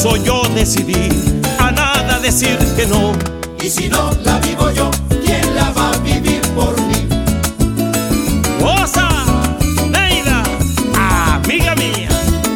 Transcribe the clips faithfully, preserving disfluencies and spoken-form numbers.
eso yo decidí a nada decir que no. Y si no la vivo yo, ¿quién la va a vivir por mí? ¡Goza, Neida, amiga mía!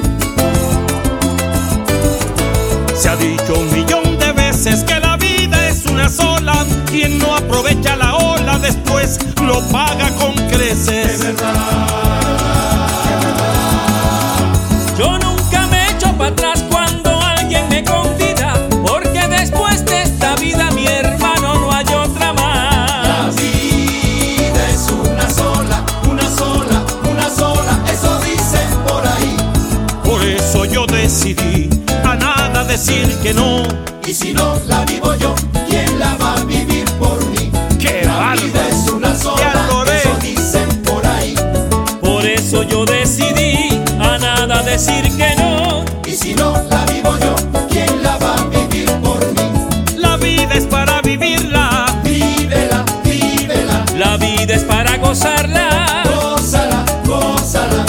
Se ha dicho un millón de veces que la vida es una sola. Quien no aprovecha la ola después lo paga con creces. Es verdad, es verdad. Yo nunca me echo para atrás cuando alguien me confida, porque después de esta vida, mi hermano, no hay otra más. La vida es una sola, una sola, una sola, eso dicen por ahí. Por eso yo decidí a nada decir que no. Y si no la vivo yo, ¿quién la va a vivir por mí? ¡Qué La bárbaro! vida es una ¡Te sola, adoré! eso dicen por ahí. Por eso yo decidí a nada decir que no. Y si no la vivo yo, ¿quién la va a vivir por mí? La vida es para vivirla. Vívela, vívela, La vida es para gozarla. gózala, gózala.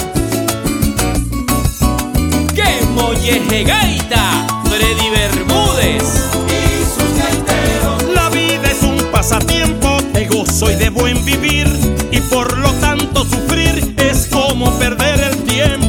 ¡Qué molleje gaita! Freddy Bermúdez. Y sus gaiteros. La vida es un pasatiempo de gozo y de buen vivir, y por lo tanto sufrir es como perder el tiempo.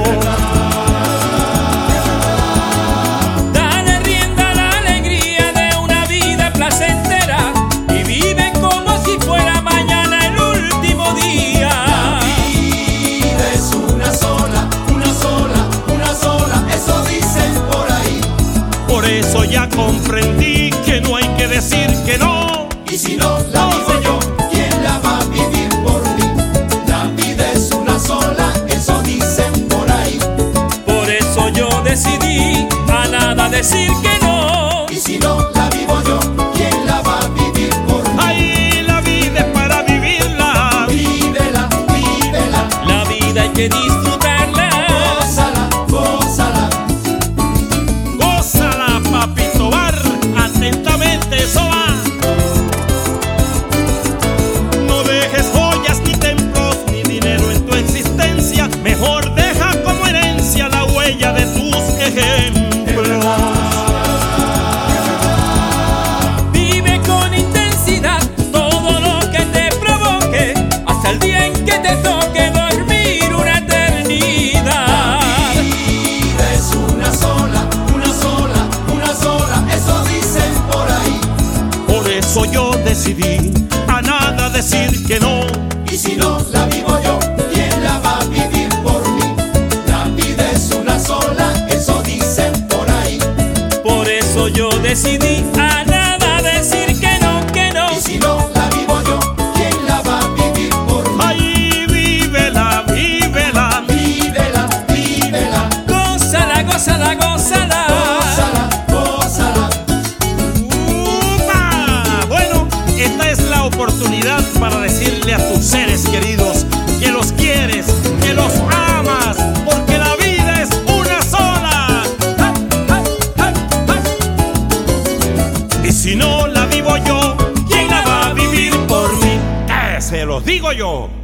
Dale rienda a la alegría de una vida placentera y vive como si fuera mañana el último día. La vida es una sola, una sola, una sola, eso dicen por ahí. Por eso ya comprendí que no hay que decir que no. Y si no la vivo yo, ¿quién la va a vivir por mí? La vida es una sola, eso dicen por ahí. Por eso yo decidí a nada decir que no. Y si no la vivo yo, ¿quién la va a vivir por mí? Ay, la vida es para vivirla. Vívela, vívela, La vida hay que disfrutarla. gózala, gózala. Gózala, papito bar, atentamente eso va. No dejes joyas ni templos ni dinero en tu existencia. Mejor deja como herencia la huella de tus ejemplos. Vive con intensidad todo lo que te provoque, hasta el día en que te toque dormir una eternidad. La vida es una sola, una sola, una sola, eso dicen por ahí. Por eso yo decidí a nada decir que no. Y si no la vivo yo, ¿quién la va a vivir por mí? La vida es una sola, eso dicen por ahí. Por eso yo decidí a nada decir que no, que no. Y si no la vivo yo, ¿quién la va a vivir por mí? Ay, vívela, vívela. Vívela, vívela, Gózala, gózala, gózala. gózala, gózala. ¡Upa! Bueno, esta es la oportunidad para decirle a tus seres queridos que los quieres, que los amas, porque la vida es una sola. ¡Ja, ja, ja, ja! Y si no la vivo yo, ¿quién la va a vivir por mí? ¡Eh, se los digo yo!